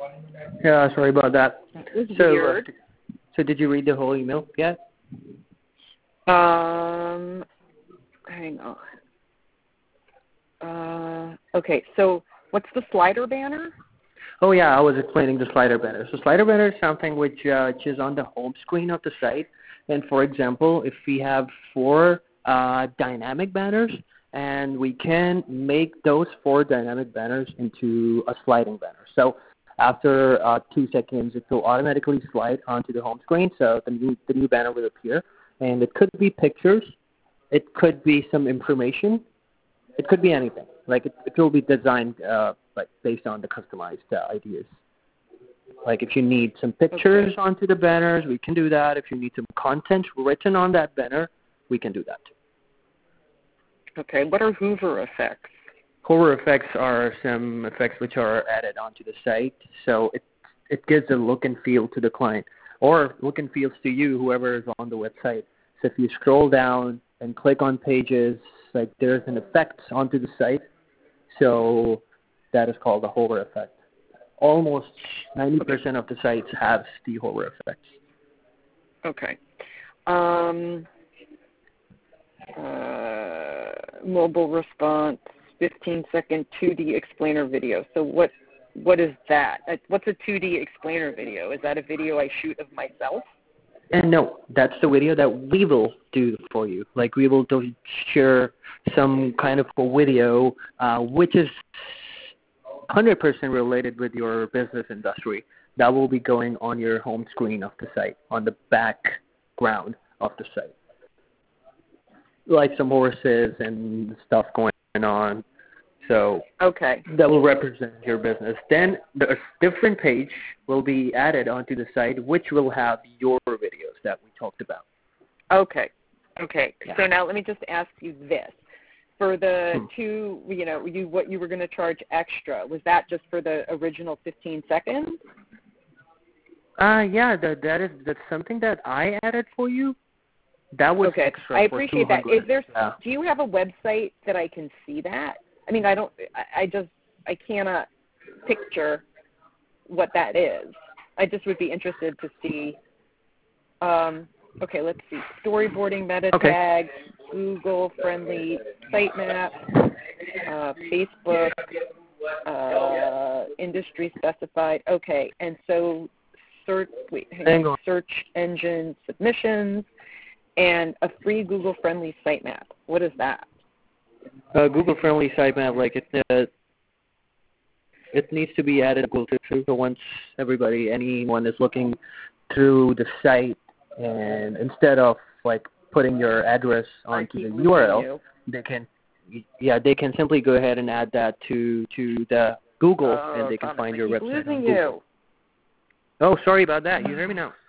Yeah, sorry about that. It was weird. So did you read the whole email yet? Hang on. Okay, so what's the slider banner? Oh yeah, I was explaining the slider banner. So slider banner is something which is on the home screen of the site. And for example, if we have 4 dynamic banners, and we can make those 4 dynamic banners into a sliding banner. So after 2 seconds, it will automatically slide onto the home screen. So the new banner will appear, and it could be pictures, it could be some information, it could be anything. Like it will be designed like based on the customized ideas. Like if you need some pictures onto the banners, we can do that. If you need some content written on that banner, we can do that. Okay, what are Hoover effects? Hoover effects are some effects which are added onto the site, so it gives a look and feel to the client, or look and feels to you, whoever is on the website. So if you scroll down and click on pages, like there's an effect onto the site, so that is called the Hoover effect. Almost 90% of the sites have the Hoover effects. Okay. Mobile response, 15-second 2D explainer video. So what is that? What's a 2D explainer video? Is that a video I shoot of myself? And no, that's the video that we will do for you. Like we will share some kind of a video which is 100% related with your business industry. That will be going on your home screen of the site, on the background of the site. Like some horses and stuff going on. So that will represent your business. Then a different page will be added onto the site, which will have your videos that we talked about. Okay. Yeah. So now let me just ask you this. For the 2, what you were going to charge extra, was that just for the original 15 seconds? Yeah, that's something that I added for you. That was extra. I appreciate that. Do you have a website that I can see that? I mean, I cannot picture what that is. I just would be interested to see. Let's see. Storyboarding meta tags, Google friendly sitemap, Facebook, industry specified. Okay, and so search engine submissions and a free Google friendly sitemap. What is that? Google friendly sitemap, like it needs to be added to Google too. So once anyone is looking through the site, and instead of like putting your address onto the URL, they can simply go ahead and add that to the Google, and they can find your website on Google. You. Oh, sorry about that. You hear me now?